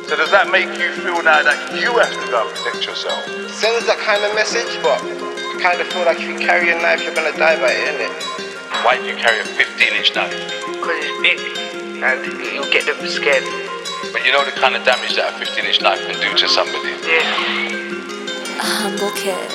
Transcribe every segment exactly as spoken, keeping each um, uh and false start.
So does that make you feel now that you have to go and protect yourself? Sends that kind of message, but I kind of feel like if you carry a knife, you're going to die by it, innit? Why do you carry a fifteen inch knife? Because it's big and you'll get them scared. But you know the kind of damage that a fifteen inch knife can do to somebody? Yeah. A humble kid.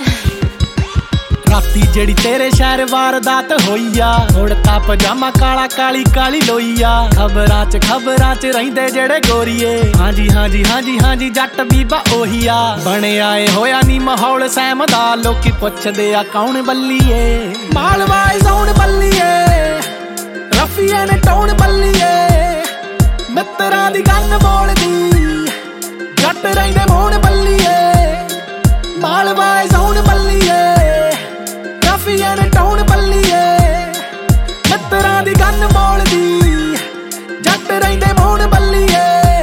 ਰਾਤੀ ਜਿਹੜੀ ਤੇਰੇ ਸ਼ਹਿਰ ਵਾਰਦਾਤ ਹੋਈ ਆ ਉੜਤਾ ਪਜਾਮਾ ਕਾਲਾ ਕਾਲੀ ਕਾਲੀ ਲੋਈ ਆ ਖਬਰਾਂ ਚ ਖਬਰਾਂ ਚ ਰਹਿੰਦੇ ਜਿਹੜੇ ਗੋਰੀਏ ਹਾਂਜੀ ਹਾਂਜੀ ਹਾਂਜੀ ਹਾਂਜੀ ਜੱਟ ਬੀਬਾ ਉਹੀ ਆ ਬਣਿਆ ਏ ਹੋਇਆ ਨੀ ਮਾਹੌਲ ਸਹਿਮ ਦਾ ਲੋਕੀ ਪੁੱਛਦੇ ਆ ਕੌਣ ਬੱਲੀਏ ਮਾਲਵਾਏ ਜ਼ੋਨ ਬੱਲੀਏ ਰਫੀਏ ਨੇ ਟੌਣ ਬੱਲੀਏ ਮਿੱਤਰਾਂ ਦੀ ਗੱਲ ਬੋਲਦੀ ਜੱਟ ਰਹਿੰਦੇ ਮੋਣ ਬੱਲੀਏ ਮਾਲਵਾਏ ਜ਼ੋਨ ਬੱਲੀਏ ਰਫੀਏ ਨੇ ਟੌਣ ਬੱਲੀਏ ਮਿੱਤਰਾਂ ਦੀ ਗੱਲ ਬੋਲਦੀ ਜੱਟ ਰਹਿੰਦੇ ਮੋਣ ਬੱਲੀਏ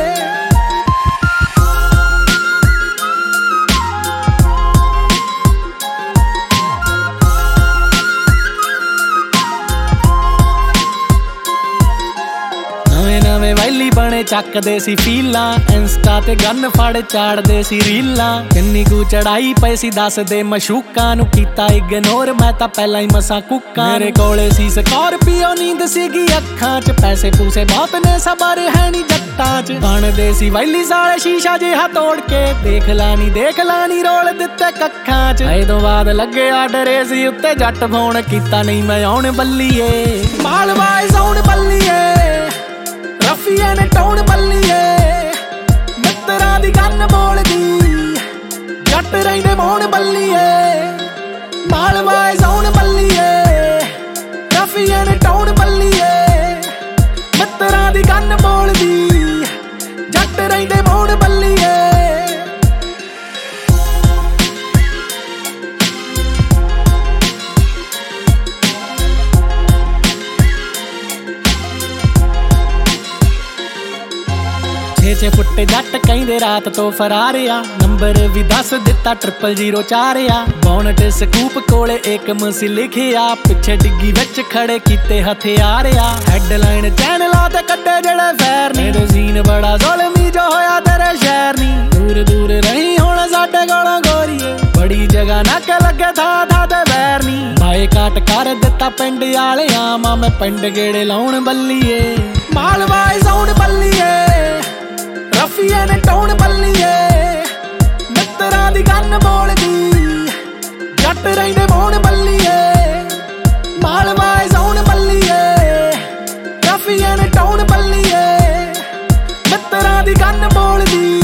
ਨਵੇਂ ਵੈਲੀ ਬਣੇ ਚੱਕਦੇ ਸੀ ਫੀਲਾਂ ਇੰਸਟਾ ਤੇ ਗਨ ਫੜ ਚਾੜਦੇ ਸੀ ਰੀਲਾਂ ਕਿੰਨੀ ਕੁ ਚੜਾਈ ਪਈ ਸੀ ਦੱਸਦੇ ਮਸ਼ੂਕਾਂ ਨੂੰ ਕੀਤਾ ਇਗਨੋਰ ਮੈਂ ਤਾਂ ਪਹਿਲਾਂ ਹੀ ਮਸਾਂ ਕੁੱਕਾਂ ਮੇਰੇ ਕੋਲੇ ਸੀ ਸਕਾਰਪੀਓ ਨੀਂਦ ਸੀਗੀ ਅੱਖਾਂ ਚ ਪੈਸੇ ਪੂਸੇ ਬਹੁਤ ਨੇ ਸਬਰ ਹੈ ਨੀ ਜੱਟਾਂ ਚ ਬਣਦੇ ਸੀ ਵੈਲੀ ਸਾਲੇ ਸ਼ੀਸ਼ਾ ਜਿਹਾ ਤੋੜ ਕੇ ਦੇਖ ਲਾ ਨੀ ਦੇਖ ਲਾ ਨੀ ਰੋਲ ਦਿੱਤੇ ਕੱਖਾਂ ਚ ਐਦੋਂ ਬਾਅਦ ਲੱਗੇ ਆਡਰੇ ਸੀ ਉੱਤੇ ਜੱਟ ਫੋਨ ਕੀਤਾ ਨਹੀਂ ਮੈਂ ਆਉਣ ਬੱਲੀਏ ਮਾਲਵਾਏ ਜ਼ੋਨ ਬੱਲੀਏ ਰਫੀਏ ਨੇ ਟੌਣ ਬੱਲੀਏ ਮਿੱਤਰਾਂ ਦੀ ਗੱਲ ਬੋਲਦੀ ਜੱਟ ਰਹਿੰਦੇ ਮੋਣ ਬੱਲੀਏ ਮਾਲਵਾਏ ਜ਼ੋਨ ਬੱਲੀਏ ਰਫੀਏ ਨੇ ਟੌਣ ਬੱਲੀਏ ਮਿੱਤਰਾਂ ਦੀ ਗੱਲ ਬੋਲਦੀ ਜੱਟ ਰਹਿੰਦੇ ਮੋਣ ਬੱਲੀਏ ਛੇ ਫੁੱਟੇ ਜੱਟ ਕਹਿੰਦੇ ਰਾਤ ਤੋਂ ਫਰਾਰ ਆ ਨੰਬਰ ਵੀ ਦੱਸ ਦਿੱਤਾ ਟ੍ਰਿਪਲ ਜ਼ੀਰੋ ਚਾਰ ਆ ਬੌਨਟ ਸਕੂਪ ਕੋਲੇ ਏਕਮ ਸੀ ਲਿਖਿਆ ਪਿੱਛੇ ਡਿੱਗੀ ਵਿੱਚ ਖੜੇ ਕੀਤੇ ਹਥਿਆਰ ਆ ਹੈਡਲਾਈਨ ਚੈਨਲਾਂ ਤੇ ਕੱਢੇ ਜਿਹੜੇ ਫੈਰ ਨੀ ਰਜ਼ੀਨ ਬੜਾ ਜ਼ੁਲਮੀ ਜੋ ਹੋਇਆ ਤੇਰੇ ਸ਼ਹਿਰ ਨੀ ਦੂਰ ਦੂਰ ਰਹੀ ਹੁਣ ਸਾਡੇ ਕੋਲੋਂ ਗੋਰੀਏ ਬੜੀ ਜਗ੍ਹਾ ਨੱਕ ਲੱਗੇ ਥਾਂ ਥਾਂ ਤੇ ਵੈਰ ਨੀ ਬਾਈਕਾਟ ਕਰ ਦਿੱਤਾ ਪਿੰਡ ਵਾਲਿਆਂ ਮਾਂ ਮੈਂ ਪਿੰਡ ਗੇੜੇ ਲਾਉਣ ਬੱਲੀਏ ਮਾਲਵਾਏ ਜ਼ੋਨ ਬੱਲੀਏ ਰਫੀਏ ਨੇ ਟੌਣ ਬੱਲੀਏ ਮਿੱਤਰਾਂ ਦੀ ਗੱਲ ਬੋਲਦੀ ਜੱਟ ਰਹਿੰਦੇ ਮੋਣ ਬੱਲੀਏ ਮਾਲਵਾਏ ਜ਼ੋਨ ਬੱਲੀਏ ਰਫੀਏ ਨੇ ਟੌਣ ਬੱਲੀਏ ਮਿੱਤਰਾਂ ਦੀ ਗੱਲ ਬੋਲਦੀ